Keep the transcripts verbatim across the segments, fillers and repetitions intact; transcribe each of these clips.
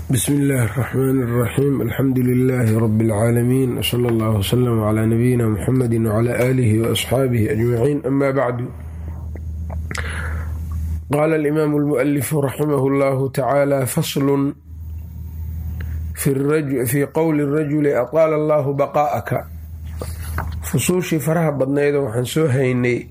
بسم الله الرحمن الرحيم الحمد لله رب العالمين وصلى الله وسلم على نبينا محمد وعلى آله وأصحابه أجمعين أما بعد. قال الإمام المؤلف رحمه الله تعالى: فصل في, الرجل في قول الرجل أطال الله بقاءك. فصوشي فرها بدنيدا waxaan soo haynay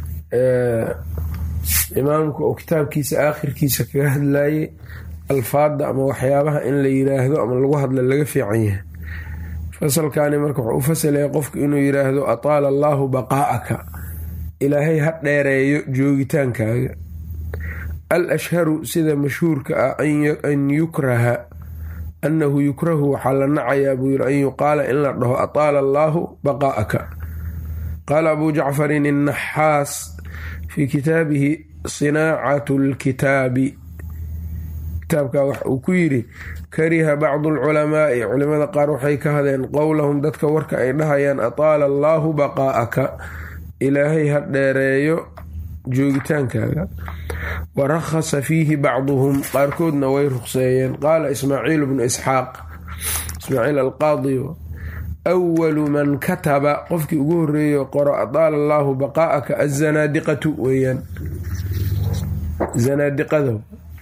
imaamku oo kitaabkiisa aakhirkiisa kaga hadlayay alfaada ama waxyaabaha in la yiraahdo ama lagu hadla laga fiican yahay. fasalkaani marka wuxuu u fasalay qofku inuu yiraahdo ataala Allahu baqaa'aka, ilaahay ha dheereeyo joogitaankaaga. al-ashharu sida mashhuurka ah an yukraha annahu yukrahu waxaa la nacayaa buu yiri an yuqaala in la dhaho ataala Allahu baqaa'aka. qaala abu jacfarin الnaxaas fi kitaabihi sinaacatu lkitaabi, kitaabka wax uu ku yidhi kariha bacdu alculamaa'i, culimada qaar waxay ka hadeen qowlahum dadka warka ay dhahayaan ataala allaahu baqaa'aka, ilaahay ha dheereeyo joogitaankaaga. wa rakhasa fiihi bacduhum, qaarkoodna way ruqseeyeen. qaala ismaaciil bnu isxaaq ismaaciil alqaadi: awalu man kataba, qofkii ugu horeeyo qoro ataala allaahu baqaa'aka azanaadiqatu weeyaan, zanaadiqada.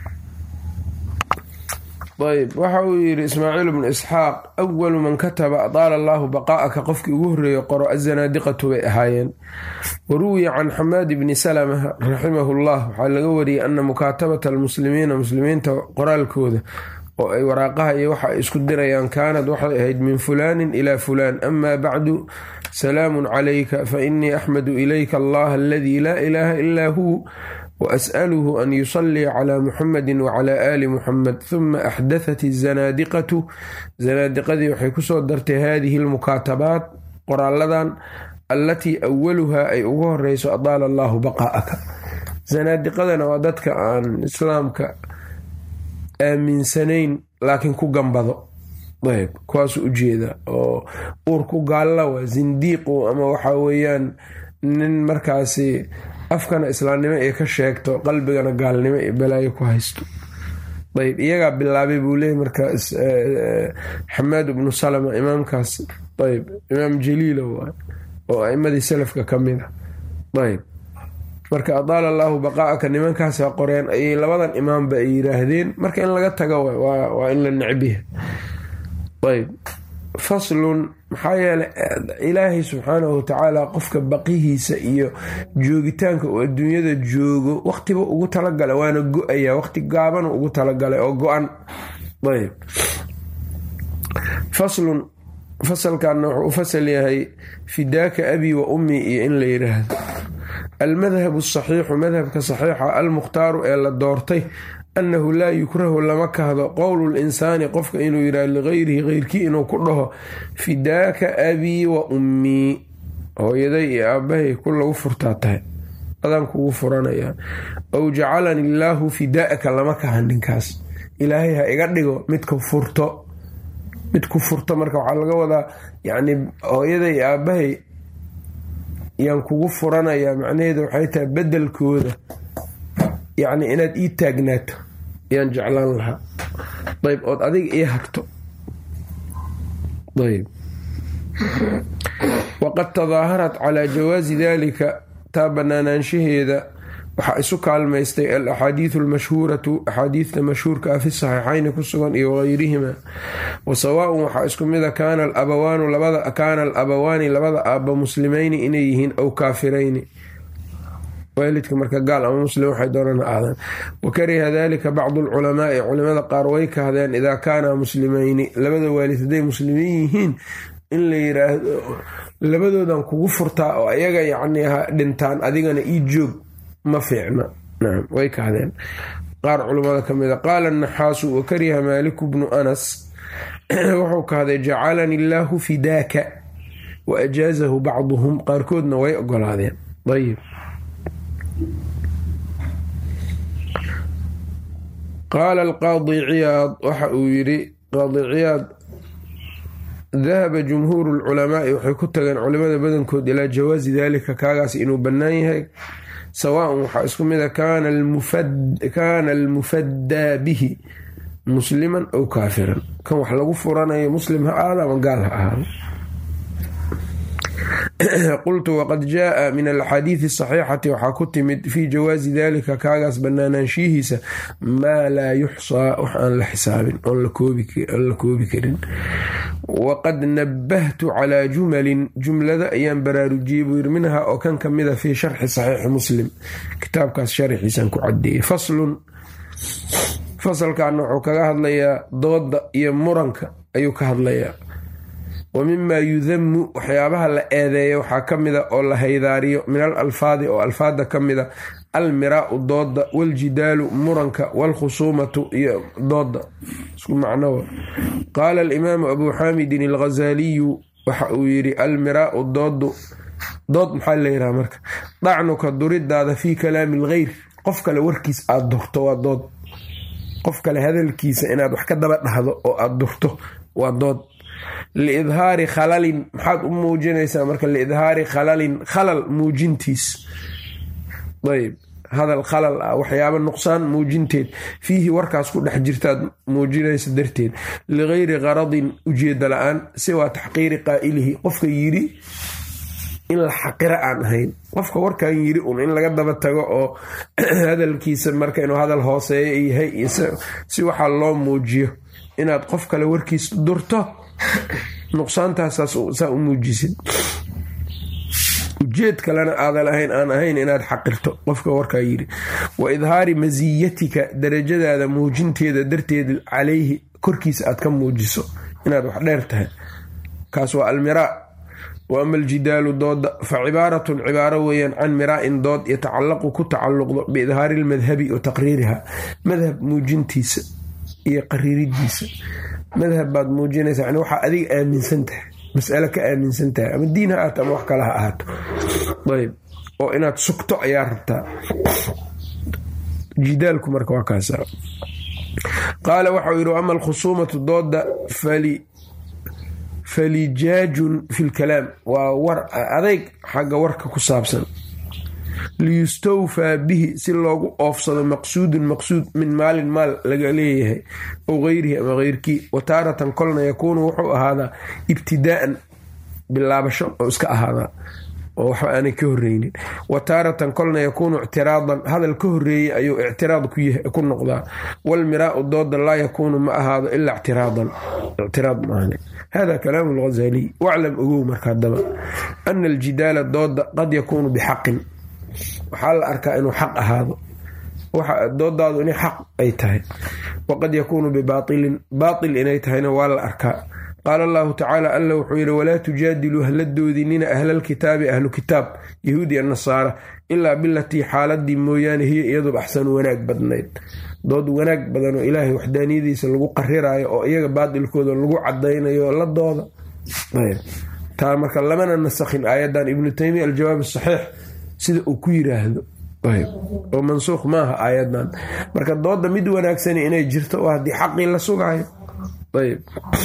ayb waxa uu yidhi ismaaciil bnu isxaaq awalu man kataba ataala allaahu baqaa'aka, qofkii ugu horeeyo qoro azanaadiqatu bay ahaayeen. waruwiya can xamaad bni salama raximahu llah, waxaa laga wariyey ana mukaatabata almuslimiina, muslimiinta qoraalkooda oo ay waraaqaha iyo waxa ay isku dirayaan kaanad waxay ahayd min fulaanin ilaa fulaan, amaa bacdu salaamun calayka fainii axmadu ilayka allaha aladii laa ilaaha ilaa huu waas'aluhu an yusalliya calaa muxamedin wacalaa aali muxamed. huma axdathat izanaadiqatu, zanaadiqadii waxay kusoo dartay haadihi almukaatabaat, qoraaladan allatii awaluhaa ay ugu horeyso ataala allaahu baqaa'aka. zanaadiqadana waa dadka aan islaamka aaminsanayn laakiin ku gambado, ayb kuwaasu ujeeda oo uurku gaalla waa zindiiqu, ama waxaa weeyaan nin markaasi afkana islaamnimo ee ka sheegto qalbigana gaalnimo iyo balaayo ku haysto. ayb iyagaa bilaabay buu leeyay marka xamaad ibnu salama, imaamkaas ayb imaam jaliila waay oo a'imadii salafka ka mid a. ayb marka ataala allaahu baqaa'aka nimankaasa qoreen, ayay labadan imaamba ay yiraahdeen. marka in laga tago waa in la necbiha. ayb faslun, maxaa yeelay ilaahay subxaanahu watacaala qofka baqihiisa iyo joogitaanka uu adduunyada joogo waqtiba ugu talagala, waana go-aya waqti gaabanu ugu talagalay oo go-an. ayb faslun, fasalkanna wuxuu u fasal yahay fidaaka abi wa ummi, iyo in la yiraahdo almadhabu asaxiixu, madhabka saxiixa almukhtaaru ee la doortay annahu laa yukrahu lama kahdo qowlu linsaani, qofka inuu yidhahdo ligayrihi geyrkii inuu ku dhaho fidaaka abii wa ummii, hooyaday iyo aabbahay ku lagu furtaa tahay, adaan kugu furanayaa. aw jacalani illaahu fidaaka, lama kaha ninkaas, ilaahay ha iga dhigo midku furto, mid ku furto. marka waxaa laga wadaa yacni hooyaday iyo aabbahay yaan kugu furanayaa, macnaheedu waxay tahay bedelkooda yacni inaad ii taagnaato yaan jeclaan lahaa. ayb ood adiga ii hagto. ayb waqad tadaaharat calaa jawaasi daalika, taa banaanaanshaheeda waxaa isu kaalmaystay alaxaadiidu almashhuuratu, axaadiidta mashhuurka ah fi saxiixayni ku sugan iyo wageyrihima. wa sawaaun waxaa isku mida kaana alabawaanu labada kaana alabawaani labada aabba muslimayni inay yihiin aw kaafirayni, waalidka marka gaal ama muslim waxay doonana aadaan. wa kariha dalika bacdu alculamaa'i, culimada qaar way kahdeen idaa kaana muslimayni, labada waalid hadday muslimiin yihiin in la yiraahdo labadoodan kugu furtaa oo ayaga yacni ha dhintaan adigana ii joog ma fiicna. nacam way kahdeen qaar culimmada ka mida. qaala annaxaasu wa kariha maaliku bnu anas, wuxuu kahday jacalani illaahu fidaaka wa ajaazahu bacduhum, qaarkoodna way ogolaadeen. ayib qaala alqaadi ciyaad, waxa uu yidhi qaadi ciyaad: dahaba jumhuuru lculamaai, waxay ku tageen culimada badankood ilaa jawaasi daalika, kaagaas inuu bannaan yahay. sawaaun waxaa isku mida kaana almufaddaa bihi, musliman aw kaafiran, kan wax lagu furanayo muslim ha ahaado ama gaal ha ahaado. qultu waqad jaaa min alaxaadiidi asaxiixati waxaa ku timid fii jawaazi dalika kaagaas banaanaanshihiisa maa laa yuxsaa wax aan la xisaabin oon la koobi karin. waqad nabahtu calaa jumalin jumlada ayaan baraarujiyey buu yiri minhaa oo kan ka mida fii sharxi saxiixi muslim, kitaabkaas sharxiisaan ku cadeeyey. faslun fasalkaana wuxuu kaga hadlayaa dooda iyo muranka ayuu ka hadlayaa. wa mimaa yudamu waxyaabaha la eedeeya waxaa ka mida oo la haydaariyo min al alfaadi oo alfaada ka mida almiraau dooda, waljidaalu muranka, walkhusuumatu iyo dooda isku macnowa. qaala alimaamu abuu xaamidin alghazaaliyu waxa uu yidhi almiraau doodu dood maxaa layidhaha marka dacnuka duridaada fii kalaami algheyr, qof kale warkiis aada durto waa dood. qof kale hadalkiisa inaad wax ka daba dhahdo oo aada durto waa dood. liidhaari khalalin maxaad u muujinaysaa marka liidhaari khalalin khalal muujintiis, ayb hadal khalal ah waxyaaba nuqsaan muujinteed, fiihi warkaas ku dhex jirtaad muujinaysa darteed, ligayri qaradin ujeeda la-aan, siwaa taxqiiri qaa'ilihi qofka yidhi in la xaqira aan ahayn. qofka warkan yidhi un in laga daba tago oo hadalkiisa marka inuu hadal hooseeyo yahay si waxaa loo muujiyo inaad qof kale warkiis durto, nuqsaantaasaa u muujisid, ujeed kalena aadan ahayn aan ahayn inaad xaqirto qofka warkaa yidhi. wa idhaari masiyatika darajadaada muujinteeda darteed calayhi korkiisa aad ka muujiso inaad wax dheer tahay, kaas waa almiraa. wa ama aljidaalu dooda fa cibaaratun cibaaro weeyaan can miraa'in dood yatacallaqu ku tacalluqdo biidhaari almadhabi wa taqriiriha, madhab muujintiisa iyo qariiridiisa. madhab baad muujinaysa yani waxaa adiga aaminsan tahay, mas'alo ka aaminsan tahay, ama diin ha ahaato ama wax kale ha ahaato, ayb oo inaad sugto ayaa rabtaa. jidaalku marka waa kaasa. qaala waxau yidhi ama alkhusuumatu dooda fali falijaajun fi lkalaam waa war adayg xagga warka ku saabsan, liyustawfaa bihi si loogu oofsado maqsuudun maqsuud min maalin maal laga leeyahay ow geyrihi ama keyrkii. wa taaratan kolna yakuunu wuxuu ahaadaa ibtidaa'an bilaabasho oo iska ahaadaa oo waxba aanay ka horreynin. wa taaratan kolna yakuunu ictiraadan hadal ka horreeyey ayuu ictiraad ku noqdaa. walmiraau dooda laa yakuunu ma ahaado ilaa ictiraadan, ictiraad maahane. hada kalaamu alghazaaliy. waclam ogow marka haddaba ana aljidaala dooda qad yakuunu bixaqin, waxaa la arkaa inuu xaq ahaado, doodaadu inay xaq ay tahay. waqad yakuunu bibaatilin, baatil inay tahayna waa la arkaa. qaala allahu tacaala alla wuxuu yidhi walaa tujaadiluu hala doodinina ahlalkitaabi ahlu kitaab yahuudi a nasaara ilaa bilatii xaaladii mooyaane hiya iyaduba axsanu wanaag badnayd. dood wanaag badan oo ilaahay waxdaaniyadiisa lagu qariraayo oo iyaga baatilkooda lagu cadaynayo la dooda. taa marka lamana nasakhin aayadan ibnu taymiya aljawaab asaxiix sida uu ku yiraahdo, oo mansuuq maaha aayadan. marka dooda mid wanaagsani inay jirto oo haddii xaqii la sugaayo. ayb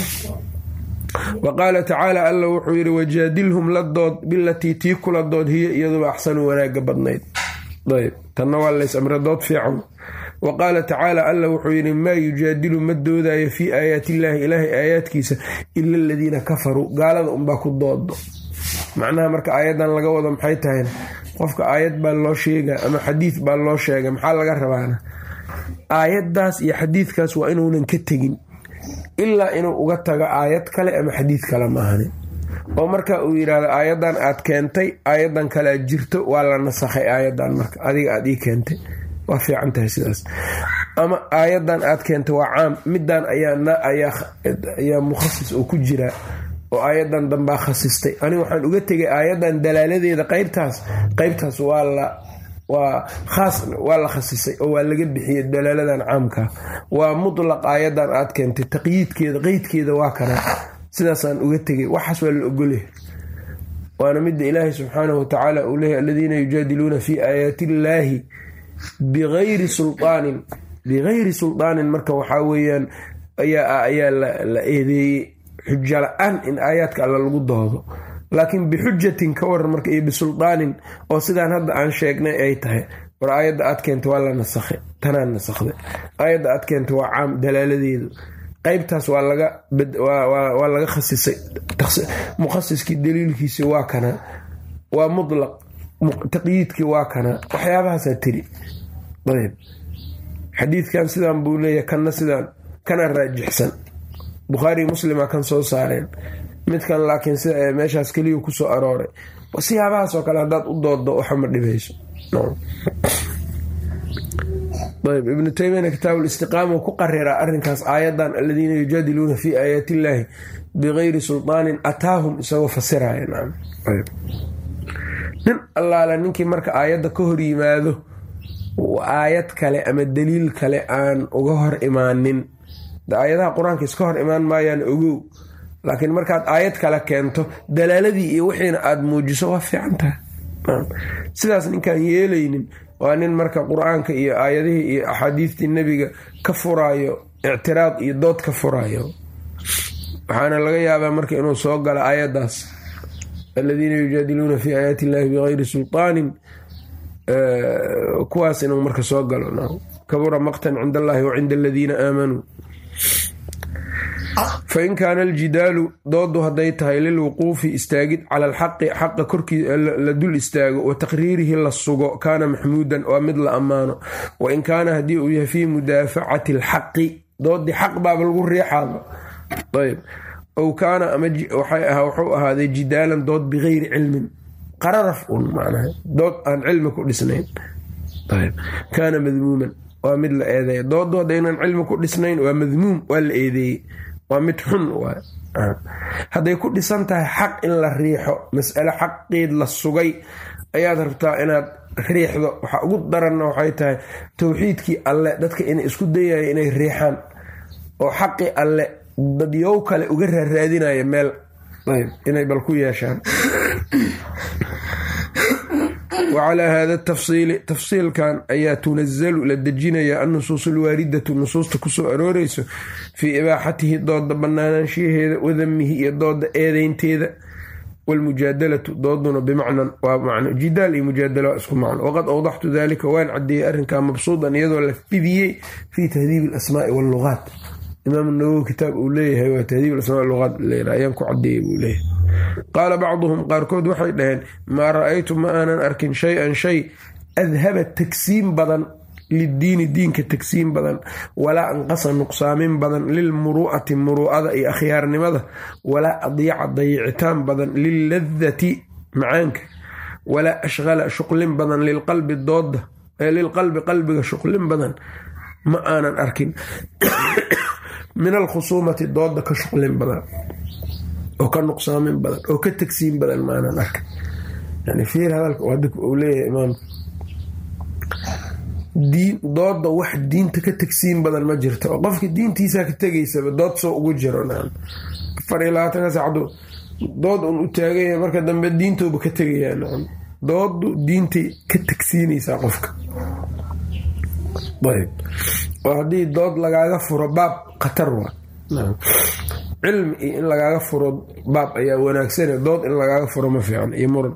wa qaala tacaala alla wuxuu yidhi wajaadilhum la dood bilatii tii kula dood hiya iyaduba axsanu wanaaga badnayd. ayb tanna waa lays amre dood fiican. wa qaala tacaala alla wuxuu yidhi maa yujaadilu ma doodayo fii aayaatillaahi ilaahay aayaadkiisa ila aladiina kafaruu, gaalada unbaa ku doodo. macnaha marka aayadan laga wado maxay tahay? qofka aayad baa loo sheega ama xadiid baa loo sheega, maxaa laga rabaana aayaddaas iyo xadiidkaas waa inuunan ka tegin ilaa inuu uga tago aayad kale ama xadiid kale maahane. oo marka uu yidhaahdo aayadan aad keentay aayadan kale aad jirto waa la nasakhay aayadan, marka adiga aad ii keentay waa fiican tahay sidaas. ama aayadan aad keentay waa caam, midan ayaa mukhasis oo ku jira oo aayadan dambaa khasistay, aniga waxaan uga tegay aayadan dalaaladeeda qaybtaas qaybtaas waa la waa khaas waa la khasisay oo waa laga bixiyey dalaaladan caamka. waa mutlaq aayadan aad keentay taqyiidkeeda qeydkeeda waa kana, sidaasaan uga tegay, waxaas waa la ogolyahay. waana midda ilaahay subxaanahu watacaala uu leeyahy aladiina yujaadiluuna fii aayaati illaahi bigayri sulaanin bigayri sulaanin marka waxaa weeyaan ayaa ayaa la eedeeyey xujo la-aan in aayaadka alla lagu doodo, laakiin bixujatin ka waran marka iyo bisulaanin oo sidaan hadda aan sheegnay ay tahay war aayadda aad keentay waa la nasakhay tanaa nasakday. aayadda aad keenta waa caam dalaaladeedu, qaybtaas waa laga waa laga khasisay, mukhasiskii daliilkiisi waa kana, waa mutlaq, taqyiidkii waa kana, waxyaabahaasaa tiri. ayb xadiidkan sidaan buu leeyahay, kanna sidaan, kana raajixsan. bukhaari muslima kan soo saareen, midkan laakiin sida meeshaas keliya ku soo arooray. siyaabahaas oo kale haddaad u dooddo waxa ma dhibayso. ayb ibnu taymiyana kitaabul istiqaama ku qariraa arrinkaas aayadan aladiina yujaadiluuna fii aayaati illaahi bigayri sulطaanin ataahum, isagoo fasiraya. nin allaala ninkii marka aayadda ka hor yimaado aayad kale ama daliil kale aan uga hor imaanin, aayadaha qur-aanka iska hor imaan maayaan ogow, laakiin markaad aayad kale keento dalaaladii iyo wixiina aada muujiso waa fiican tahay. sidaas ninkaan yeelaynin waa nin marka qur-aanka iyo aayadihii iyo axaadiistii nebiga ka furaayo ictiraad iyo dood ka furaayo. waxaana laga yaabaa marka inuu soo galo aayaddaas aladiina yujaadiluuna fii aayaati illaahi bigayri sulطaanin, kuwaas inuu marka soo galo. kabura maqtan cinda allahi wa cinda aladiina aamanuu. fain kaana aljidaalu doodu hadday tahay lilwuquufi istaagid cala alxaqi xaqa korkii la dul istaago wa taqriirihi la sugo, kaana maxmuudan waa mid la ammaano. wain kaana haddii uu yahay fii mudaafacati alxaqi doodii xaq baaba lagu riixaaba. ayb ow kaana ama wuxuu ahaaday jidaalan dood bigayri cilmin, qararaf un macnaha dood aan cilmi ku dhisnayn. ayb kaana madmuuman waa mid la eedeeya. doodu haddaynan cilmi ku dhisnayn waa madmuum, waa la eedeeyey, waa mid xun. hadday ku dhisan tahay xaq in la riixo, mas'ale xaqeed la sugay ayaad rabtaa inaad riixdo, waxa ugu daranna waxay tahay towxiidkii alle dadka inay isku dayaya inay riixaan oo xaqii alle dadyow kale uga raaraadinaya meel, inay bal ku yeeshaan. wacalaa haada tafsiili tafsiilkan ayaa tunazalu la dejinayaa annusuus alwaaridatu nusuusta kusoo arooreyso fii ibaaxatihi dooda banaanaanshiyaheeda, wadamihi iyo dooda eedeynteeda, walmujaadalatu dooduna bimacnan waa macno, jidaal iyo mujaadala waa isku macno. waqad awdaxtu dalika waan cadeeyey arrinkaa mabsuudan iyadoo la fidiyey fii tahdiib alasmaai wallugaat. imaam nawowi kitaab uu leeyahay waa tahdiib alasmaa lugaat leeyahay, ayaan ku cadeeyey buu leeyahay. qaala bacduhum qaarkood waxay dhaheen maa ra'aytu ma aanan arkin shay-an shay adhaba tagsiin badan liddiini diinka tagsiin badan, walaa anqasa nuqsaamin badan lilmuru'ati muru'ada iyo akhyaarnimada, walaa adyaca dayicitaan badan lilladati macaanka, walaa ashqala shuqlin badan lilqalbi dooda lilqalbi qalbiga shuqlin badan ma aanan arkin min alkhusuumati dooda ka shuqlin badan oo ka nuqsaamin badan oo ka tagsiin badan ma aanan arkin. yani fiir hadalka uu leeyahay imaamka, diin dooda wax diinta ka tagsiin badan ma jirto, oo qofka diintiisaa ka tegaysaba dood soo ugu jiro. afar iyo labaatanka saacadu dood un u taagaya, marka dambe diintooba ka tegayaa. doodu diintay ka tagsiinaysaa qofka. ayb oo haddii dood lagaaga furo baab khatar waa, cilmi iyo in lagaaga furo baab ayaa wanaagsane, dood in lagaaga furo ma fiican iyo muran.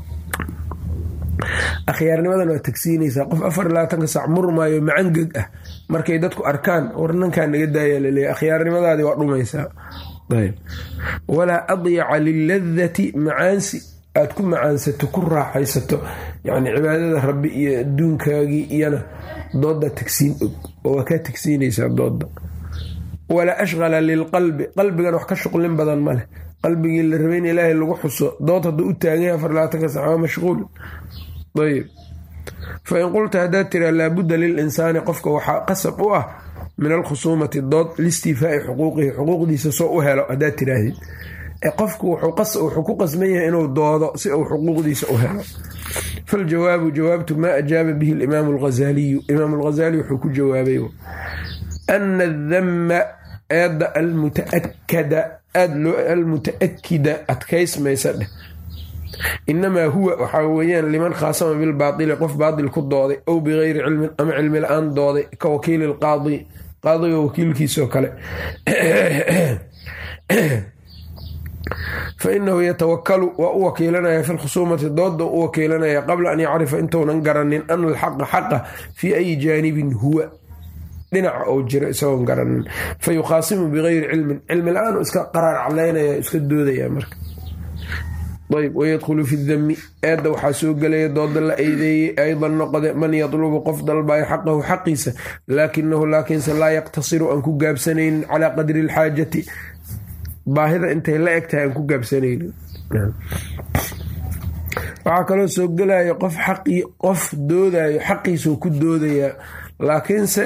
akhyaarnimadan waa tagsiinaysaa. qof afar iyo labaatanka saac murmaayo macangeg ah, markay dadku arkaan war nankaa naga daaya laleeya, akhyaarnimadaadii waa dhumaysaa. ayb walaa adyaca liladati macaansi aad ku macaansato ku raaxaysato, yani cibaadada rabbi iyo adduunkaagii iyana dooda tagsiin og oo waa kaa tagsiinaysaa dooda. walaa ashqala lilqalbi qalbigan wax ka shuqlin badan ma leh, qalbigii la rabay in ilaahay lagu xuso dood hadduu u taaganya afar labaatanka sac waa mashquul. ayb fain qulta haddaad tiraa laabudda lilinsaani qofka waxaa qasab u ah min alkhusuumati dood liistifaa'i xuquuqihi xuquuqdiisa soo u helo haddaad tiraahdid, qofku wuxuu ku qasban yahay inuu doodo si uu xuquuqdiisa u helo. faljawaabu jawaabtu maa ajaaba bihi alimaamu alghazaliyu, imaam alghazali wuxuu ku jawaabay ana adama eedda almutaakada aad loo almuta-akida adkaysmaysa dheh, inamaa huwa waxaa weeyaan liman khaasama bilbaatili qof baatil ku dooday, ow bigayri cilmin ama cilmi la-aan dooday, ka wakiili lqaadi qaadiga wakiilkiisoo kale. fa inahu yatawakalu waa u wakiilanaya fi lkhusuumati dooda u wakiilanaya qabla an yacrifa intuunan garanin ana alxaqa xaqa fii ayi jaanibin huwa dhinaca ou jiro isagoon garanin fa yukhaasimu bigayri cilmin cilmi la-aan iska qaraar calaynaya iska doodaya marka ayb wayadkhulu fi dami eedda waxaa soo gelaya dooda la eedeeyey aydan noqode man yatlubu qof dalbayo xaqahu xaqiisa laakinahu laakiinse laa yaqtasiru aan ku gaabsanaynin calaa qadri alxaajati baahida intay la eg tahay aan ku gaabsanaynin. waxaa kaloo soo gelaya qof xaqii qof doodayo xaqiisuu ku doodayaa laakiinse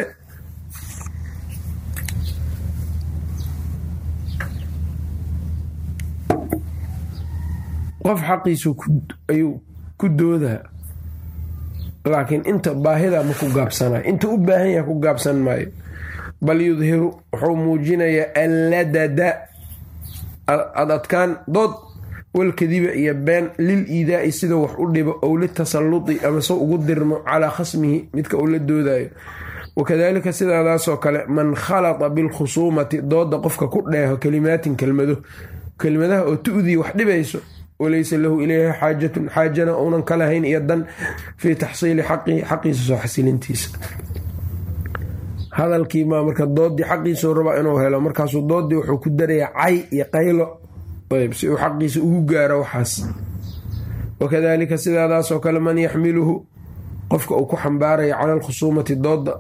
qof xaqiisu ayuu ku doodaa laakiin inta baahida ma ku gaabsanayo inta u baahan yaha ku gaabsan maayo bal yudhiru wuxuu muujinayaa alladada adadkaan dood walkadiba iyo been lil iidaa'i sida wax u dhibo ow litasalluti ama se ugu dirmo calaa khasmihi midka uu la doodayo. wakadaalika sidaadaasoo kale man khalata bilkhusuumati dooda qofka ku dheeho kalimaatin kelmado kelmadaha oo tu'dii wax dhibayso walaysa lahu ilayha xaajatun xaajana uunan ka lahayn iyo dan fii taxsiili xaqihi xaqiisa soo xasilintiisa. hadalkii maa marka doodii xaqiisuu rabaa inuu helo markaasuu doodii wuxuu ku darayaa cay iyo qaylo ayb si uu xaqiisa ugu gaaro waxaas. wakadaalika sidaadaasoo kale man yaxmiluhu qofka uu ku xambaaraya cala alkhusuumati dooda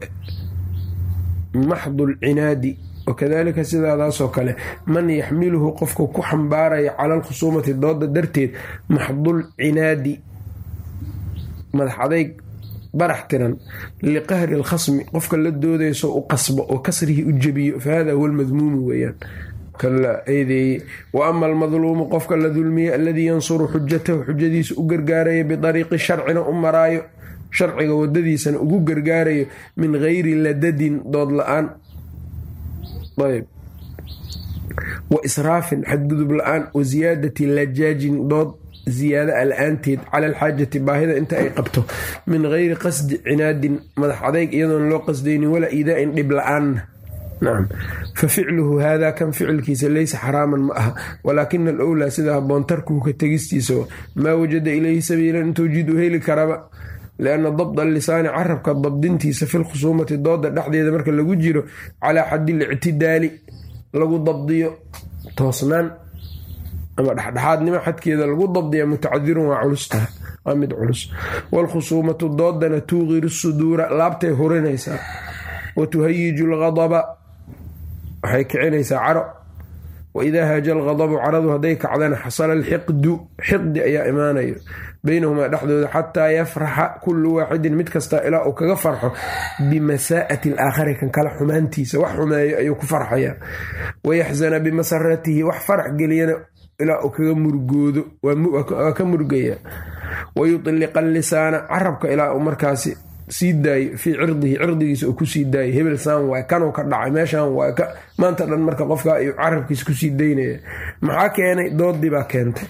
maxdu lcinaadi wakadaalika sidaadaasoo kale man yaxmiluhu qofka ku xambaaraya cala alkhusuumati dooda darteed maxdul cinaadi madax adayg barax tiran liqahri alkhasmi qofka la doodayso u qasbo oo kasrihi u jebiyo fahada huwa almadmuumu weeyaan kan la eedeeyey. wa ama almadluumu qofka la dulmiye aladii yansuru xujatahu xujadiisa u gargaaraya bidariiqi sharcina u maraayo sharciga wadadiisana ugu gargaarayo min gayri ladadin dood la-aan ayb wa israafin xadgudub la-aan wa ziyaadati lajaajin dood ziyaada a la-aanteed cala alxaajati baahida inta ay qabto min gayri qasdi cinaadin madax adayg iyadoon loo qasdaynin walaa iidaa'in dhib la-aanna. nacam fa ficluhu haadaa kan ficilkiisa laysa xaraaman ma aha walaakina alowlaa sida haboon tarkuhu ka tegistiisa maa wajada ilayhi sabiilan intuu jid u heli karaba lianna dabda lisaani carabka dabdintiisa fi lkhusuumati dooda dhexdeeda marka lagu jiro calaa xaddi lictidaali lagu dabdiyo toosnaan ama dhexdhexaadnimo xadkeeda lagu dabdiya mutacadirun waa culustaha waa mid culus. waalkhusuumatu doodana tuuqiru suduura laabtay hurinaysaa wa tuhayiju algadaba waxay kicinaysaa caro waidaa haaja algadabu caradu hadday kacdana xasala alxiqdu xiqdi ayaa imaanayo baynahumaa dhexdooda xataa yafraxa kullu waaxidin mid kastaa ilaa uu kaga farxo bimasaa'ati alaakhari kan kale xumaantiisa wax xumeeyo ayuu ku farxayaa wayaxzana bimasaratihi wax farax geliyana ilaa uu kaga murgoodo waa ka murgaya wayutliqa allisaana carabka ilaa uu markaasi sii daayo fii cirdihi cirdigiisa uu kusii daayo hebel saan waay kanuu ka dhacay meeshaan waay maanta dhan marka qofka ayuu carabkiisa kusii daynaya maxaa keenay doodii baa keentay.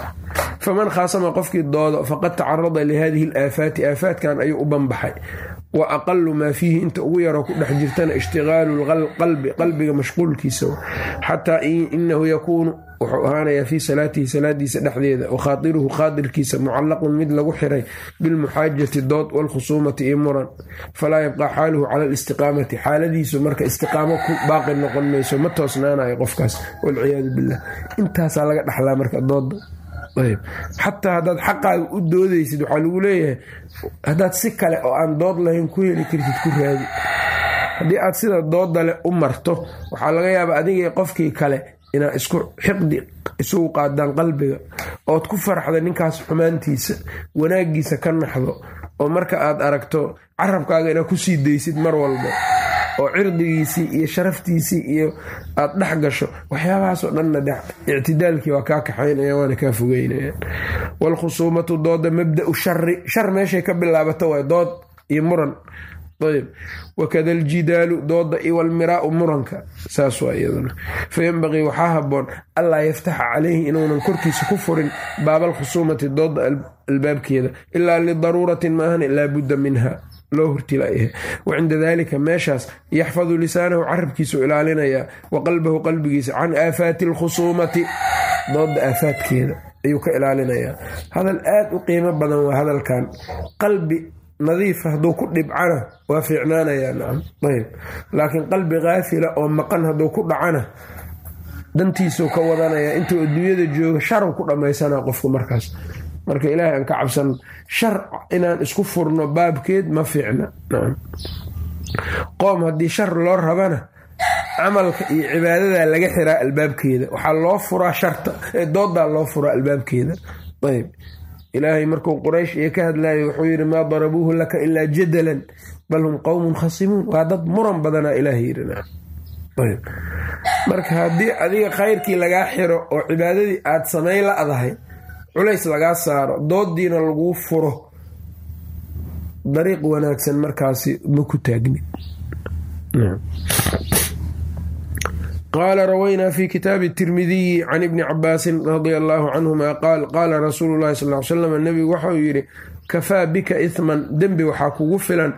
faman khaasama qofkii doodo faqad tacarada lihadihi alaafaati aafaatkan ayuu u banbaxay wa aqalu maa fiihi inta ugu yaroo ku dhex jirtana ishtigaalu lqalbi qalbiga mashquulkiisa xataa inahu yakuunu wuxuu ahaanayaa fii salaatihi salaadiisa dhexdeeda wa khaadiruhu khaadirkiisa mucallaqun mid lagu xiray bilmuxaajati dood walkhusuumati iyo muran falaa yabqaa xaaluhu cala alistiqaamati xaaladiisu marka istiqaamo ku baaqi noqon mayso ma toosnaanayo qofkaas walciyaadu billah. intaasaa laga dhaxlaa marka dooda ayb xataa haddaad xaqaaga u doodaysid waxaa lagu leeyahay haddaad si kale oo aan dood lahayn ku heli kartid ku raadi. haddii aad sida doodale u marto waxaa laga yaabaa adigii qofkii kale inaad isku xiqdi isugu qaadaan qalbiga ood ku farxda ninkaas xumaantiisa wanaagiisa ka naxdo oo marka aad aragto carabkaaga inaad kusii daysid mar walba oo cirdigiisii iyo sharaftiisii iyo aad dhex gasho waxyaabahaasoo dhanna ictidaalkii waa kaa kaxaynaya waana kaa fogeynaya. waalkhusuumatu dooda mabda'u shari shar meeshay ka bilaabato waa dood iyo muran ayb wakada aljidaalu dooda iyo walmiraau muranka saas waa iyaduna fayanbaqii waxaa haboon allaa yaftaxa calayhi inuunan korkiisa ku furin baabalkhusuumati dooda albaabkeeda ilaa lidaruuratin maahan laa budda minha loo hortilayahay wacinda daalika meeshaas yaxfadu lisaanahu carabkiisu ilaalinayaa wa qalbahu qalbigiisa can aafaati alkhusuumati dooda aafaadkeeda ayuu ka ilaalinayaa. hadal aad u qiimo badan waa hadalkan. qalbi nadiifa hadduu ku dhibcana waa fiicnaanayaa nacam ayb laakiin qalbi kaafila oo maqan hadduu ku dhacana dantiisuu ka wadanaya intuu adduunyada jooga sharu ku dhammaysanaa qofku markaas. marka ilaahay aan ka cabsan shar inaan isku furno baabkeed ma fiicna nacam. qoom haddii shar loo rabana camalka iyo cibaadada laga xiraa albaabkeeda, waxaa loo furaa sharta ee doodaa loo furaa albaabkeeda. ayb ilaahay markuu quraysh iyo ka hadlaayay wuxuu yidhi maa darabuuhu laka ilaa jadalan bal hum qowmun khasimuun. waa dad muran badanaa ilaahay yidhi nacam ayb marka haddii adiga khayrkii lagaa xiro oo cibaadadii aad samayn la-dahay culays lagaa saaro doodiina laguu furo dariiq wanaagsan markaasi ma ku taagni. qaala rawaynaa fi kitaabi tirmidiyi can ibni cabaasin radia allaahu canhuma qaal qaala rasuulu llahi sal ly slam nebigu waxau yidhi kafaa bika ihman dembi waxaa kugu filan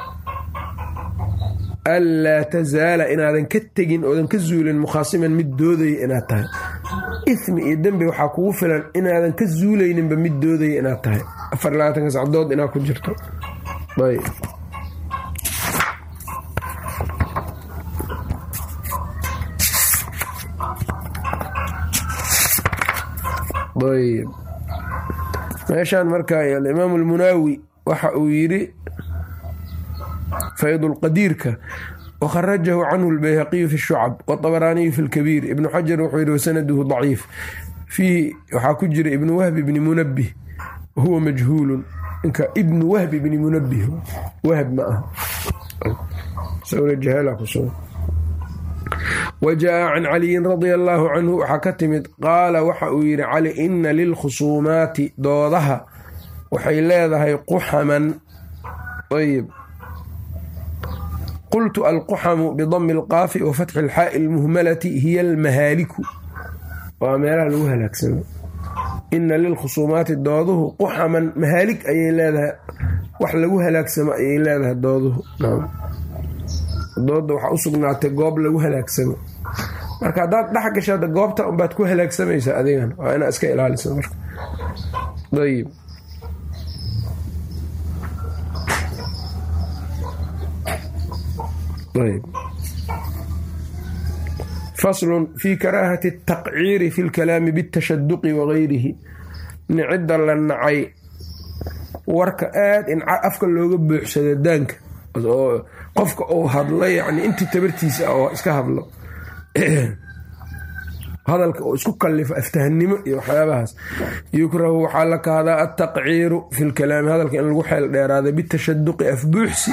anlaa tazaala inaadan ka tegin oodan ka zuulin mukhaasiman mid doodaya inaad tahay. ismi iyo dembi waxaa kugu filan inaadan ka zuulayninba mid doodaya inaad tahay afar labaatanka sacdood inaad ku jirto. ayb ayb meeshaan markaa alimaam almunaawi waxa uu yidhi faydulqadiirka wakharajahu canhu albayhaqiyu fi shucab waطabaraaniyu fi lkabiir. ibnu xajar wuxuu yidhi wasanaduhu daciif fiihi waxaa ku jira ibnu wahbi bni munabih wahuwa majhuulun. ninka ibnu wahbi bni munabih wahb ma aha sawla jahaala kuso. wajaa can caliyin radia allaahu canhu waxaa ka timid qaala waxa uu yidhi cali ina lilkhusuumaati doodaha waxay leedahay quxaman. ayb qultu alquxamu bidami alqaafi wa fatxi alxaa'i almuhmalati hiya almahaaliku waa meelaha lagu halaagsamo. ina lilkhusuumaati dooduhu quxaman mahaalik ayay leedahay wax lagu halaagsamo ayay leedahay dooduhu. dooda waxaa u sugnaatay goob lagu halaagsamo marka haddaad dhex gashaada goobta unbaad ku halaagsamaysaa adigan waa inaa iska ilaaliso marka. ayb ayb faslun fii karaahati ataqciiri fi lkalaami bitashaduqi wagayrihi. nicida la nacay warka aad in afka looga buuxsado daanka oo qofka uu hadlo yani intii tabartiisa oo iska hadlo hadalka oo isku kallifo aftahanimo iyo waxyaabahaas. yukrahu waxaa la kahdaa altaqciiru fi lkalaami hadalka in lagu xeel dheeraado bitashaduqi afbuuxsi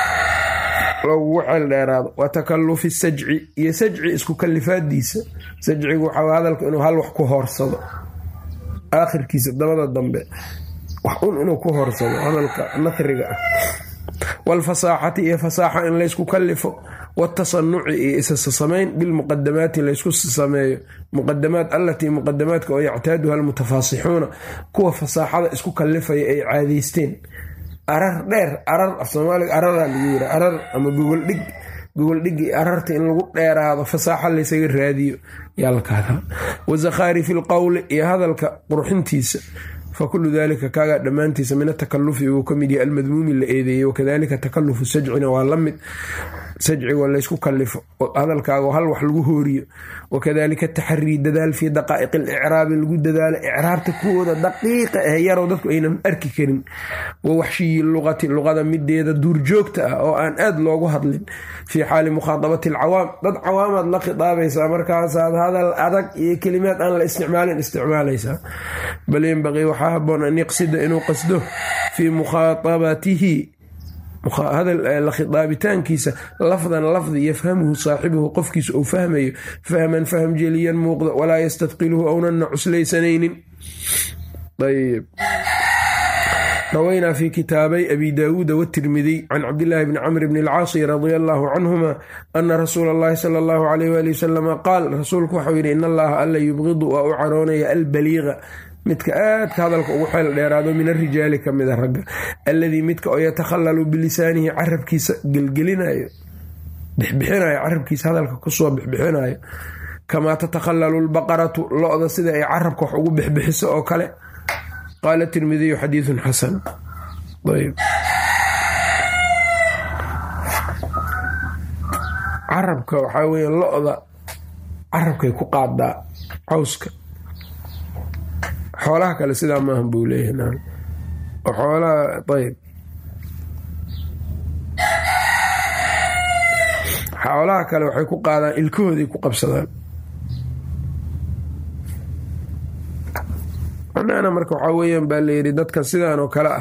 lagu xeel dheeraado wa takalufi sajci iyo sajci isku kalifaadiisa. sajcigu waxaa hadalka inuu hal wax ku hoorsado aakhirkiisa dabada dambe wax un inuu ku hoorsado hadalka nahriga ah. waalfasaaxati iyo fasaaxa in laysku kalifo watasanuci iyo isasamayn bilmuqadamaati laysku sameeyo muqadamaat allatii muqadamaadka oo yactaaduha almutafaasixuuna kuwa fasaaxada isku kalifaya ay caadaysteen. arar dheer arar af soomaaliga araraa lagu yira arar ama gogoldhig gogoldhigi ararta in lagu dheeraado fasaaxa laysaga raadiyo yaa la kahdaa. wasakhaari fi lqowli iyo hadalka qurxintiisa fakulu dalika kaagaa dhammaantiisa min atakalufi uu ka mid yahay almadmuumi la eedeeyey. wakadalika takalufu sajcina waa la mid sajcigo laysku kalifo hadalkaago hal wax lagu hooriyo. wakadalika taxarii dadaal fii daqaa'iq alicraabi lagu dadaalo icraabta kuwooda daqiiqa ah yarow dadku aynan arki karin. wa waxshiyi luqati luqada mideeda duurjoogta ah oo aan aad loogu hadlin fii xaali mukhaadabati alcawaam. dad cawaamaad la khidaabaysaa markaasaad hadal adag iyo kelimaad aan la isticmaalin isticmaalaysaa. bal yenbaqii waxaa haboon an yaqsida inuu qasdo fii mukhaatabatihi hadal la khidaabitaankiisa lafdan lafdi yafhamuhu saaxibuhu qofkiisa uu fahmayo fahman fahm jeliyan muuqda walaa yastadqiluhu ownana cuslaysanaynin. ayb rawaynaa fi kitaabay abi daawuuda watirmidiy can cabdillaahi bni camr bni alcaasi radia allaahu canhuma ana rasuula allahi sala allahu alayh waali wasalama qaal rasuulku waxau yidhi in allaha alla yubqidu waa u caroonaya albaliiqa midka aadka hadalka ugu xeel dheeraado min arijaali ka mida ragga alladii midka oo yatakhallalu bilisaanihi carabkiisa gelgelinayo bixbixinayo carabkiisa hadalka kusoo bixbixinayo kamaa tatakhallalu lbaqaratu lo-da sida ay carabka wax ugu bixbixiso oo kale. qaala tirmidiyu xadiidun xasan. ayb carabka waxaa weeye lo-da carabkay ku qaadaa cawska, xoolaha kale sidaa maahan buu leeyahay. xoolaha ayb xoolaha kale waxay ku qaadaan ilkahooday ku qabsadaan. macnaana marka waxaa weeyaan baa layidhi dadka sidaan oo kale ah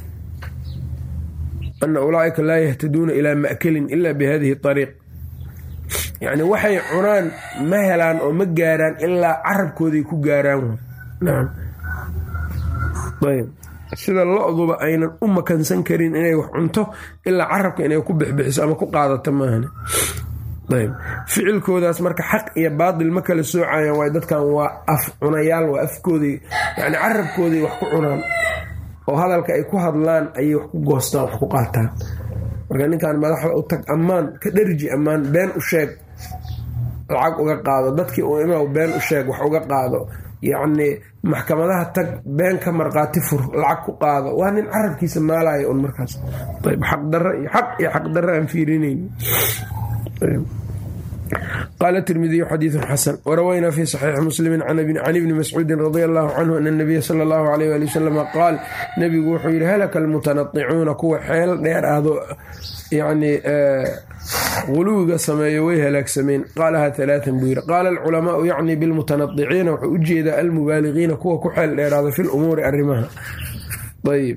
ana ulaa'ika laa yahtaduuna ilaa ma'kelin ila bihadihi ariiq, yacni waxay cunaan ma helaan oo ma gaaraan ilaa carabkooday ku gaaraan. nacam ayb sida lo-duba aynan u makansan karin inay wax cunto ilaa carabka inay ku bixbixiso ama ku qaadato maahan. ayb ficilkoodaas marka xaq iyo baatil ma kala soocayaan, waay dadkan waa af cunayaal, waa afkoodii yani carabkoodii wax ku cunaan oo hadalka ay ku hadlaan ayay wax ku goostaan, wax ku qaataan. marka ninkan madaxda u tag ammaan ka dharji, ammaan been u sheeg lacag uga qaado, dadkii u imaw been u sheeg wax uga qaado, yacni maxkamadaha tag been ka marqaati fur lacag ku qaado. waa nin carabkiisa maalaya un markaas. ayb xaqdarra iyo xaq iyo xaqdarra aan fiirinayn. qaala tirmidiyu xadiidun xasan. warawaynaa fi saxiixi muslimi can ibni mascuudin radia allahu canhu ana nabiya sala allahu alayh ali wasalam qaal, nebigu wuxuu yidhi halaka almutanadicuuna kuwa xeel dheer ahdo yacni guluwiga sameeyo way halaagsameen. qaalahaa alaaan buu yidhi. qaala alculamaau yacni bilmutanadiciina wuxuu u jeedaa almubaaligiina kuwa ku xeel dheeraada fi lumuuri arrimaha. ayb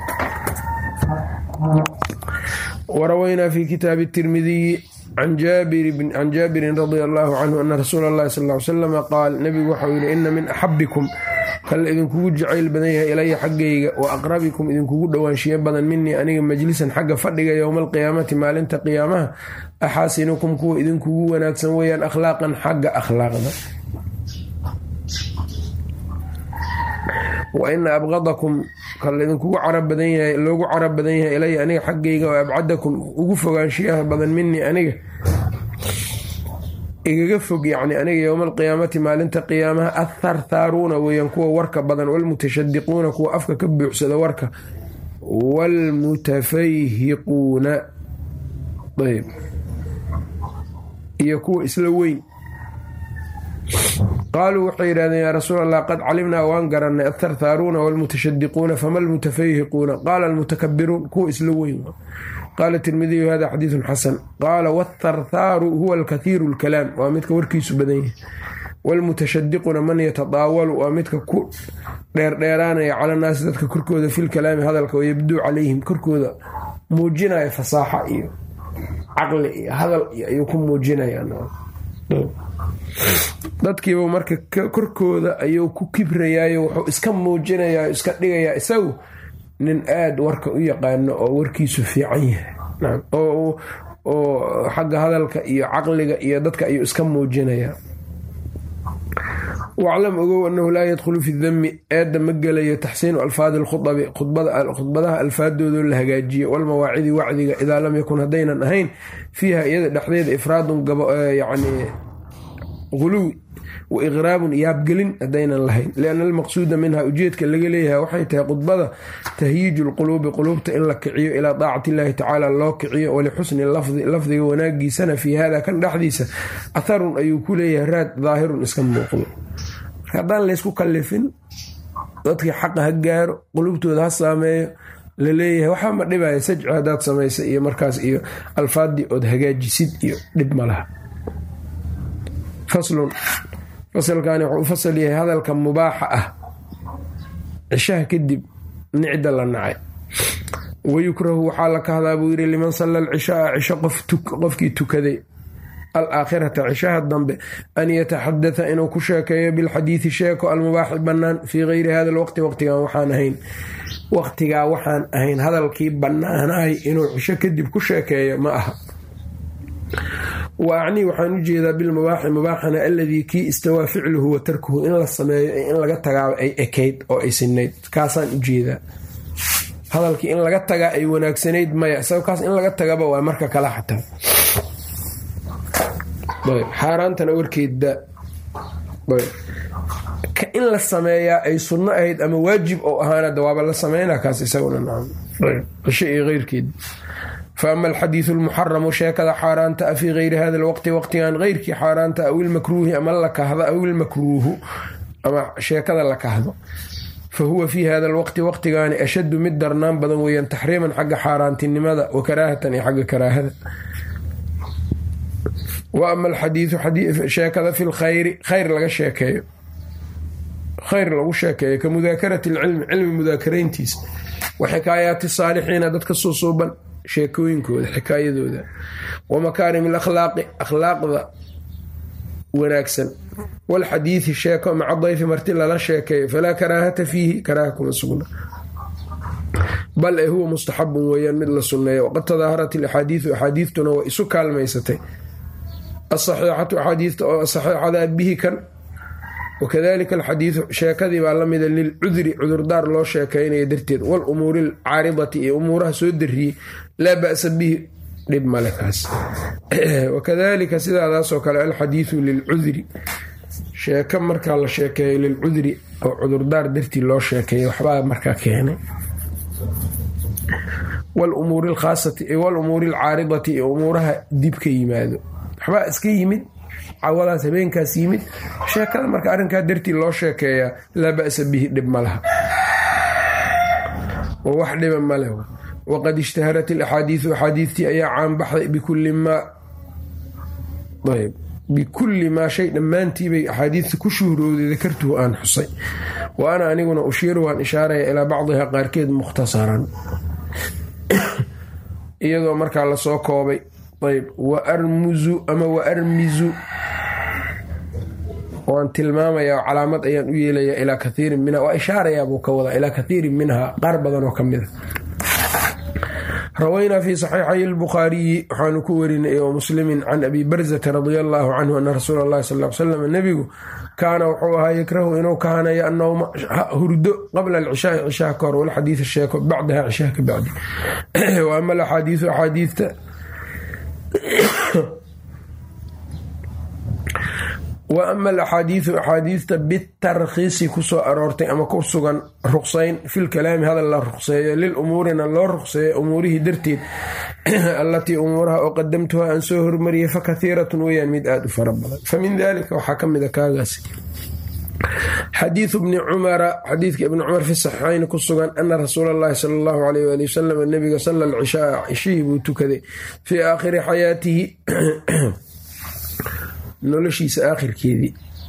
warawaynaa fi kitaabi tirmidiyi can jaabirin radia allahu canhu ana rasuula allahi sal ly salam qaal, nebigu waxau yidhi ina min axabikum kala idinkugu jacayl badan yahay ilaya xaggayga wa aqrabikum idinkugu dhowaanshiyo badan minii aniga majlisan xagga fadhiga yowma alqiyaamati maalinta qiyaamaha axaasinukum kuwa idinkugu wanaagsan weeyaan akhlaaqan xagga akhlaaqda. wa ina abqadakum kala idinkugu carab badan yahay loogu carab badan yahay ilaya aniga xaggayga oo abcadakum ugu fogaanshiyaha badan minii aniga igaga fog yacni aniga yowma alqiyaamati maalinta qiyaamaha atharthaaruuna weeyaan kuwa warka badan, walmutashadiquuna kuwa afka ka buuxsada warka, waalmutafayhiquuna ayb iyo kuwa isla weyn. qaaluu waxay yidhahdeen yaa rasuul allah qad calimnaa waan garanay atharthaaruuna waalmutashadiquuna fama almutafayhiquuna qaala almutakabiruun kuwa isla weyn. qaala tirmidiyu hada xadiidun xasan. qaala waatharthaaru huwa alkathiiru lkalaam, waa midka warkiisu badan yahay. waalmutashadiquna man yatadaawalu, waa midka ku dheerdheeraanaya cala naasi dadka korkooda filkalaami hadalka, wayabduu calayhim korkooda muujinaya fasaaxa iyo caqli iyo hadal ayuu ku muujinaya. dadkiiba marka korkooda ayuu ku kibrayaayo wuxuu iska muujinayaa iska dhigayaa isagu nin aada warka u yaqaano oo warkiisu fiican yahay oo xagga hadalka iyo caqliga iyo dadka ayuu iska muujinayaa. waclam ogow annahu laa yadkhulu fi dami eedda ma gelayo taxsiinu alfaadi alkhudabi khudbadaha alfaadoodo la hagaajiyo, walmawaacidi wacdiga idaa lam yakun haddaynan ahayn fiiha iyada dhexdeeda ifraadun yani guluwi wa iqraabun yaabgelin haddaynan lahayn. lianna almaqsuuda minha ujeedka laga leeyahay waxay tahay khudbada tahyiiju lquluubi quluubta in la kiciyo ilaa daacati illaahi tacaala loo kiciyo, walixusni lafdi lafdiga wanaagiisana fii hada kan dhexdiisa atharun ayuu ku leeyahay raad daahirun iska muuqdo. haddaan laysku kallifin dadkii xaqa ha gaaro quluubtooda ha saameeyo laleeyahay waxaa ma dhibaya sajci haddaad samaysa iyo markaas iyo alfaadii ood hagaajisid iyo dhib ma laha. faslun fasalkaani wuxuu u fasal yahay hadalka mubaaxa ah cishaha kadib nicda la nacay. wayukrahu waxaa la kahdaa buu yidhi liman salla alcishaaa cisho qofkii tukaday alaakhirata cishaha dambe an yataxadatha inuu ku sheekeeyo bilxadiidi sheeko almubaaxi bannaan fii gayri hada lwaqti waqtigan waxaan ahayn waqtigaa waxaan ahayn hadalkii bannaanaay inuu cisho kadib ku sheekeeyo ma aha. wa acnii waxaan u jeedaa bilmubaaxi mubaaxana aladii kii istawaa ficluhu wa tarkuhu in la sameeyo in laga tagaaba ay ekayd oo ay sinayd, kaasaan u jeedaa. hadalkii in laga tagaa ay wanaagsanayd maya, isaga kaas in laga tagaba waa marka kala xataa xaaraantana warkeeda in la sameeyaa ay sunno ahayd ama waajib oo ahaana dawaaba la sameynaa kaas isaguna nacam cisho iyo keyrkeed. faama alxadiidu almuxaramu sheekada xaaraanta a fii gayri hada alwaqti waqtigan keyrkii xaaraanta aw ilmakruuhi ama la kahda aw ilmakruuhu ama sheekada la kahdo fa huwa fii hada alwaqti waqtigaani ashaddu mid darnaan badan weeyaan taxriiman xagga xaaraantinimada wa karaahatan iyo xagga karaahada. wa ama alxadiidu sheekada fi lkhayri khayr laga sheekeeyo khayr lagu sheekeeyo ka mudaakarati alcilmi cilmi mudaakarayntiisa wa xikaayaati saalixiina dadka suusuuban sheekooyinkooda xikaayadooda wa makaarim alakhlaaqi akhlaaqda wanaagsan walxadiidi sheeko maca dayfi marti lala sheekeeyo falaa karaahata fiihi karaaha kuma sugna bal ee huwa mustaxabun weeyaan mid la sunneeya. waqad tadaaharat alaxaadiidu axaadiidtuna waa isu kaalmaysatay asaxiixatu axaadiidta oo saxiixada bihi kan wakadalika alxadiidu sheekadii baa la mida lilcudri cudurdaar loo sheekaynaya darteed walumuuri alcaaridati iyo umuuraha soo dariyey laa ba'sa bihi dhib male kaas. wakadalika sidaadaasoo kale alxadiidu lilcudri sheeko markaa la sheekeeyo lilcudri oo cudurdaar dartii loo sheekeeya waxbaa markaa keenay. walumuuri alkhaasati walumuuri alcaaridati iyo umuuraha dib ka yimaado waxbaa iska yimid cawadaas habeenkaas yimid sheekada marka arrinkaa dartii loo sheekeeyaa laa ba'sa bihi dhib ma laha oo wax dhiba ma leh. waqad ishtaharat alaxaadiidu axaadiidtii ayaa caanbaxday bikulli maa ayb bikulli maa shay dhammaantiibay axaadiidta ku shuhrooday dakartuhu aan xusay wa ana aniguna ushiiru waan ishaaraya ilaa bacdihaa qaarkeed mukhtasaran iyadoo markaa lasoo koobay. ayb wa armuzu ama wa armizu waan tilmaamayaa calaamad ayaan u yeelayaa ilaa kathiirin minha waa ishaarayaa buu ka wadaa ilaa kathiirin minhaa qaar badan oo ka mida. rawaynaa fii saxiixay albukhaariyi waxaanu ku warinay oo muslimin can abi barzata radia allaahu canhu ana rasuula allahi sal l slam nebigu kaana wuxuu ahaa yakrahu inuu kahanayo annowma hurdo qabla alcishaai cishaha ka hor walxadiida sheeko bacdaha cishaha ka bacdi. wa ama alaxaadiidu axaadiidta wa ama alaxaadiidu axaadiidta bitarkhiisi kusoo aroortay ama ku sugan ruqsayn filkalaami hadal la ruqseeyo lilumuurina loo ruqseeyo umuurihii darteed allatii umuuraha oo qadamtuha aan soo hormariyay fa kathiiratun weyaan mid aada u fara badan. fa min dalika waxaa ka mida kaagaasi xadiidu bni cumara xadiidka ibni cumar fi saxiixayn ku sugan ana rasuula allahi sala allahu alayh waali wasalam nabiga sala alcishaa cishihii buu tukaday fii aakhiri xayaatihi noloshiisa aakhirkeedii.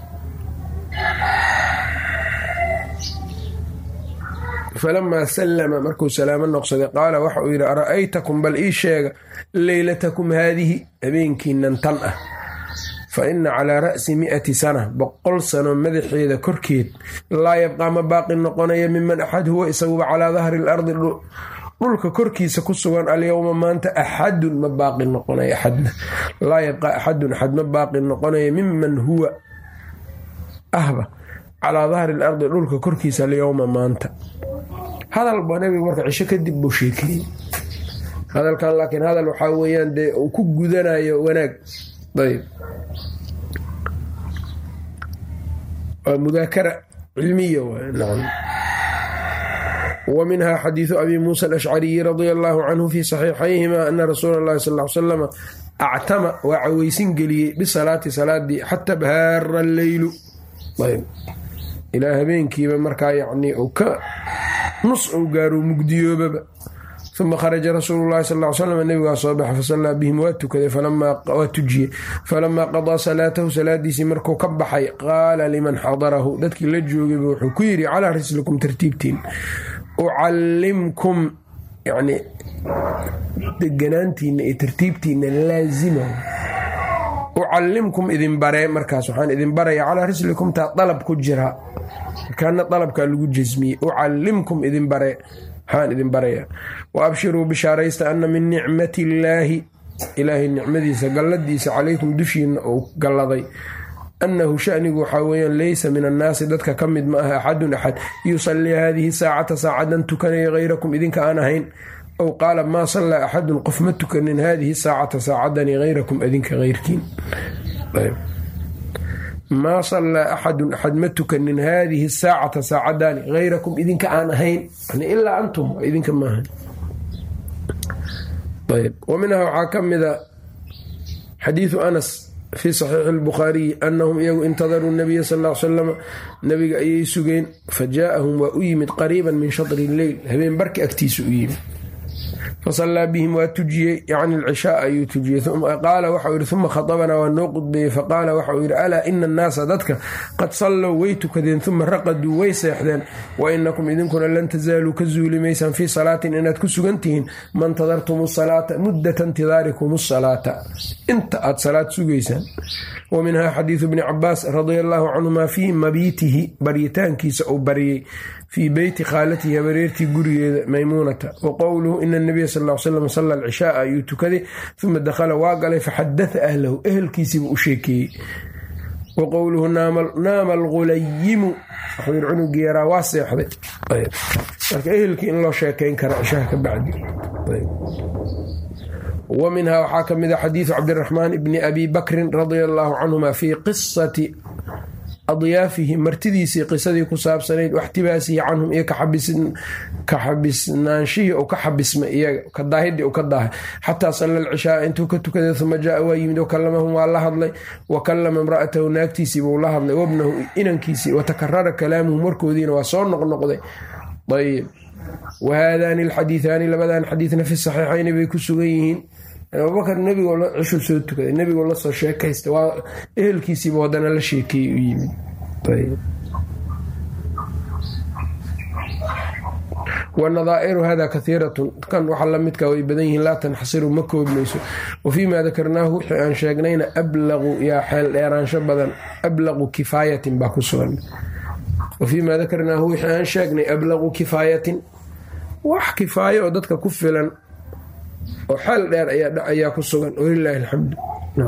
falamaa sallama markuu salaamo noqsaday qaala waxa uu yidhi ara'aytakum bal ii sheega leylatakum haadihi habeenkiinan tan ah fa ina calaa ra'si mi'ati sana boqol sano madaxeeda korkeed laa yabqaa ma baaqi noqonaya miman axad huwa isaguba calaa dahri alardi dhulka korkiisa ku sugan alyowma maanta axadun ma baaqi noqonaya axadna laa yabqaa axadun axad ma baaqi noqonaya miman huwa ahba calaa dahri alardi dhulka korkiisa alyowma maanta. hadal baa nabiga marka cisho kadib buu sheekeeyey hadalkan laakiin hadal waxaa weeyaan dee uu ku gudanayo wanaag ayb waa mudaakara cilmiya nacam. wa minhaa xadiidu abi muusa alashcariyi radia allaahu canhu fii saxiixayhima ana rasuula allahi sal l salam actama waa caweysin geliyey bisalaati salaadii xata bahaara alleylu ilaa habeenkiiba markaa yacnii uu ka nus uu gaaro mugdiyoobaba. uma kharaja rasuulu llahi sal l slam nabigaa soo baxa fasallaa bihim waa tukaday waa tujiyey falamaa qadaa salaatahu salaadiisii markuu ka baxay qaala liman xadarahu dadkii la joogayba wuxuu ku yidhi calaa rislikum tartiibtiin ucallimkum yani deganaantiina iyo tartiibtiina laazima ucallimkum idin baree markaas waxaan idin baraya calaa rislikum taa dalab ku jiraa markaana dalabkaa lagu jasmiyey ucallimkum idin baree waxaan idin barayaa wa abshiruu bishaaraysta ana min nicmati illaahi ilaahay nicmadiisa galladiisa calaykum dushiina uu galladay annahu shanigu waxaa weeyaan laysa min annaasi dadka ka mid ma aha axadun axad yusallii haadihi saacata saacadan tukanaya hayrakum idinka aan ahayn ow qaala maa sallaa axadun qof ma tukanin haadihi saacata saacadani hayrakum idinka hayrkiin. maa sallaa axadun axad ma tukanin haadihi saacata saacadaani hayrakum idinka aan ahayn ilaa antum idinka maahan. ayb wa minhaa waxaa ka mida xadiidu anas fii saxiixi albukhaariyi annahum iyagu intadaruu nabiya sal l salam nabiga ayay sugeen fa jaaahum waa u yimid qariiban min shatri lleyl habeen barki agtiisa u yimid fasallaa bihim waa tujiyey yacni alcishaa ayuu tujiyey qaala waxau yihi uma khadabanaa waa noo qudbeeyey faqaala waxauu yidhi alaa ina annaasa dadka qad sallow way tukadeen uma raqaduu way seexdeen wa inakum idinkuna lan tasaaluu ka zuuli maysaan fii salaatin inaad ku sugan tihiin ma ntadartum salaata muddata intidaarikum asalaata inta aad salaad sugaysaan. wa minhaa xadiidu bni cabaas radia allaahu canhuma fii mabiitihi baryitaankiisa uu baryey fii beyti khaalatihi habareertii gurigeeda maymuunata wa qowluhu ina nabiya sal l slam salla alcishaaa ayuu tukaday uma dakhala waa galay faxadaa ahlahu ehelkiisiiba u sheekeeyey. wa qowluhu naama algulayimu wuxuu yidhi cunugii yaraa waa seexday. marka ehelkii in loo sheekayn kara cishaha ka bacdi. wa minhaa waxaa ka mida xadiidu cabdiraxmaan bni abi bakrin radia allaahu canhuma fii qisati adyaafihi martidiisii qisadii ku saabsanayd waxtibaasihi canhum iyo ka xabisnaanshihii u ka xabismay iyaga ka daahidii u ka daahay xataa salla alcishaaa intuu ka tukaday uma jaa waa yimid wa kallamahum waa la hadlay wa kallama imra'atahu naagtiisiibuu la hadlay wabnahu inankiisii watakarara kalaamuhum warkoodiina waa soo noqnoqday. ayb wahaadaani alxadiiaani labadan xadiidna fi saxiixayni bay ku sugan yihiin. abubakar nebigoo la cishul soo tukaday nebigoo la soo sheekaysta waa ehelkiisiiba wadana la sheekeeyey u yimid. wanadaa'iru hada kaiiratun kan waxa la midka way badan yihiin laa tanxasiru ma koobmayso. wa fii maa dakarnaahu wixii aan sheegnayna ablaqu yaa xeel dheeraansho badan ablaqu kifaayatin baa ku sugan. wa fii maa dakarnaahu wixii aan sheegnay ablaqu kifaayatin wax kifaayo oo dadka ku filan oo xeel dheer ayaa ku sugan walilaahi alxamdu.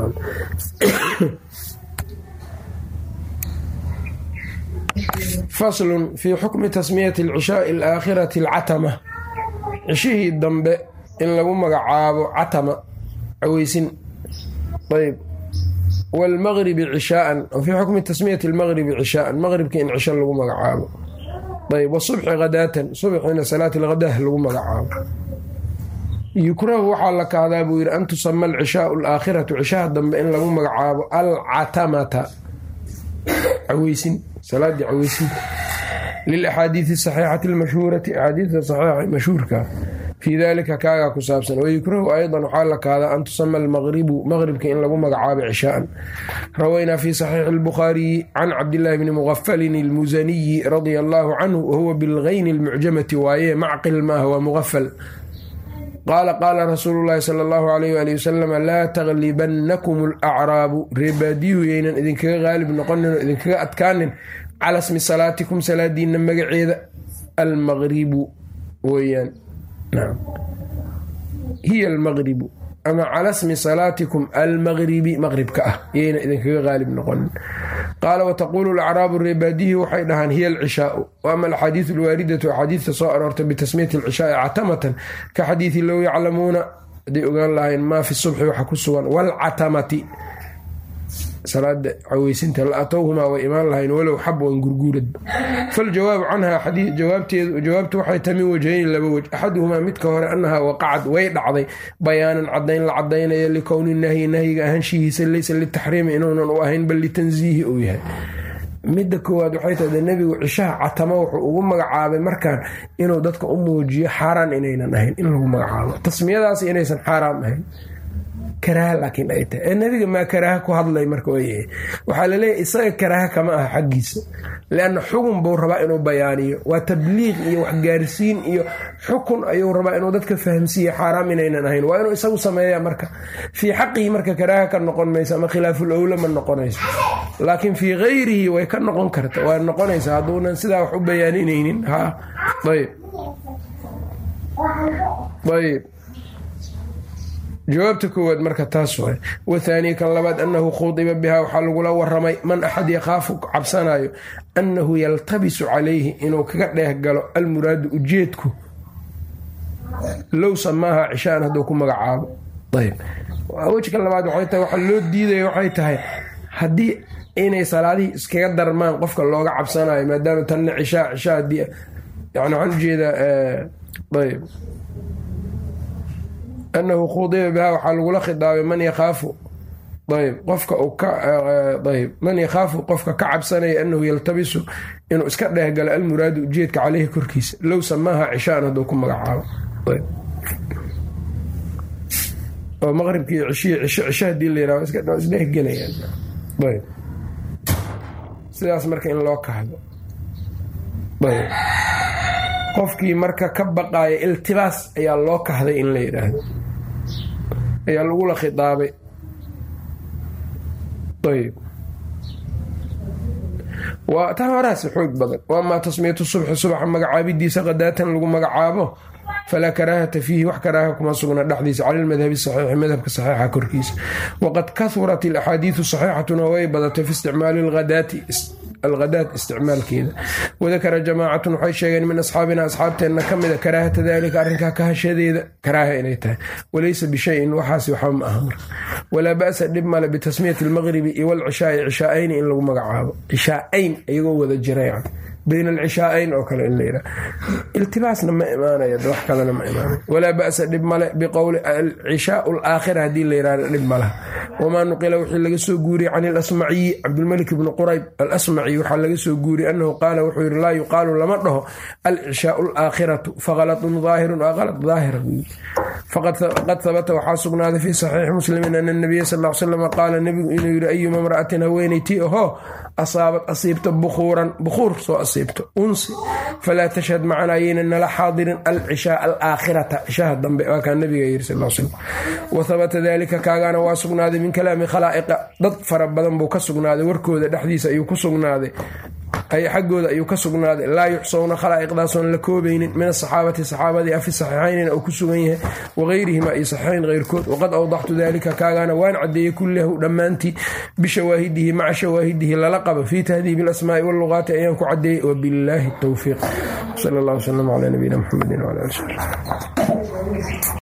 faslun fii xukmi tasmiyati alcishaai alaakhirati alcatama cishihii dambe in lagu magacaabo catama caweysin. ayb waalmaqribi cishaaan wa fii xukmi tasmiyati almaqribi cishaaan maqribka in cisho lagu magacaabo. ayb wasubxi hadaatan subxina salaati alghadaah lagu magacaabo. yukrahu waxaa la kahdaa buu yidhi an tusama alcishaau alaakhiratu cishaha dambe in lagu magacaabo alcatamata caweysin salaadii caweysin lilaxaadiidi saxiixati almashhuurati axaadiidta saxiixa mashhuurka fii dalika kaagaa ku saabsan. wayukrahu aydan waxaa la kahdaa an tusama almaqribu maqribka in lagu magacaabo cishaaan. rawaynaa fii saxiixi albukhaariyi can cabdillaahi bni muqafalin almusaniyi radia allaahu canhu wahuwa bilgayni almucjamati waaye macqil maaha waa muqafal. qaala qaala rasuulu llaahi sala allahu alayh waali wasalam laa taglibannakum alacraabu reebaadiyuhu yaynan idinkaga qaalib noqonin oo idinkaga adkaanin cala smi salaatikum salaadiina magaceeda almaqribu weyaan hiya almaqribu ama cala smi salaatikum almaqribi maqribka ah yaynan idinkaga qaalib noqonin. qaala wataquulu alacraabu reebaadihi waxay dhahaan hiya alcishaau wa ama alxaadiidu alwaaridatu axaadiidta soo aroortay bitasmiyati alcishaai catamatan ka xadiidi low yaclamuuna hadday ogaan lahayn maa fi subxi waxa ku sugan waalcatamati salaada caweysinta la atowhumaa way imaan lahayn walow xabwan gurguurad. faljawaabu canhaa jawaabtu waxay tahay min wajhayni laba wej axaduhumaa midka hore annahaa waqacad way dhacday bayaanan cadayn la cadaynaya likowni nahyi nahyiga ahaanshihiisa laysa litaxriimi inuunan u ahayn bal litansiihi uu yahay. midda koowaad waxay tahay nebigu cishaha catama wuxuu ugu magacaabay markaan inuu dadka u muujiyo xaaraan inaynan ahayn in lagu magacaabo tasmiyadaas inaysan xaaraam ahayn karaaha laakiin ay tahay ee nebiga maa karaaha ku hadlay marka waxaa laleeyahy isaga karaaha kama aha xaggiisa leanna xukun buu rabaa inuu bayaaniyo waa tabliiq iyo waxgaarsiin iyo xukun ayuu rabaa inuu dadka fahamsiiyo xaaraam inaynan ahayn waa inuu isagu sameeya marka fii xaqihi marka karaaha ka noqon mayso ama khilaaful owla ma noqonayso laakiin fii hayrihi way ka noqon karta waa noqonaysa hadduunan sidaa wax u bayaaninaynin ha ayb ayb jawaabta koowaad marka taas waay wathaaniya kan labaad annahu khudiba bihaa waxaa lagula waramay man axad yakhaafu cabsanayo annahu yaltabisu calayhi inuu kaga dheeh galo almuraadu ujeedku low samaaha cishaan hadduu ku magacaabo ayb wejka labaad waxay tahay waxaa loo diidaya waxay tahay haddii inay salaadihii iskaga darmaan qofka looga cabsanayo maadaama tanna cishaa cishaa haddii yani waxaan ujeedaa ayb annahu khudiba bihaa waxaa lagula khidaabay man yakhaafu ayb qofka uu ka ayb man yakhaafu qofka ka cabsanaya annahu yaltabisu inuu iska dhehgalo almuraadu ujeedka caleyhi korkiisa low samaaha cishaan hadduu ku magacaabo ayb oo maqribkii cishiyi cisho cisho haddii la yihahdo isdhehgelayaan ayb sidaas marka in loo kahdo ayb qofkii marka ka baqaaya iltibaas ayaa loo kahday in la yidhaahdo ayaa lagula khidaabay ayb waa tan horaasi xoog badan waamaa tasmiyatu subxi subaxa magacaabidiisa qadaatan lagu magacaabo falaa karaahata fiihi wax karaaha kuma sugna dhexdiisa cala almadhabi saxiixi madhabka saxiixa korkiisa waqad kahurat alaxaadiidu saxiixatuna way badatay fi isticmaali alghadaati alghadaat isticmaalkeeda wadakara jamaacatun waxay sheegeen min asxaabina asxaabteenna ka mida karaahata daalika arrinkaa kahashadeeda karaaha inay tahay walaysa bishayin waxaas waxba ma aha marka walaa ba'sa dhib male bitasmiyati almaqribi iyo walcishaai cishaa'ayni in lagu magacaabo cishaa'ayn iyagoo wada jira yani bayn alcishaa'ayn oo kale in la yidhaha iltibaasna ma imaanaya wax kalena ma imaanaya walaa ba'sa dhib male biqowli alcishaau alaakhira haddii la yidhahdo dhib malaha wamaa nuqila wixii laga soo guuriyey can ilasmaciyi cabdilmalik bni qurayb alasmaci waxaa laga soo guuriyey annahu qaala wuxuu yidhi laa yuqaalu lama dhaho alcishaau alaakhiratu faqalatun daahirun waa qalad daahira faqad habata waxaa sugnaaday fii saxiixi muslimin ana nabiya sal l slam qaala nebigu inuu yidhi ayuma imra'atin haweenaytii ahoo asaabad asiibta bukhuuran bukhuur soo asiibto unsi falaa tashhad macana ayayna nala xaadirin alcishaa alaakhirata cishaha dambe waa kaa nabiga yiri sal slam wa habata dalika kaagaana waa sugnaaday min kalaami khalaa'iqa dad fara badan buu ka sugnaaday warkooda dhexdiisa ayuu ku sugnaaday ay xaggooda ayuu ka sugnaaday laa yuxsawna khalaa'iqdaasoon la koobaynin min asaxaabati saxaabadii afi saxiixaynina uu ku sugan yahay wageyrihima iyo saxiixayn keyrkood waqad awdaxtu dalika kaagaana waan cadeeyey kullahu dhammaantii bishawaahidihi maca shawaahidihi lala qaba fii tahdiibi alasmaa'i walluqaati ayaan ku cadeeyey wabilaahi towfiiq sal allah wslam calaa nabiyina muxamedin wala ali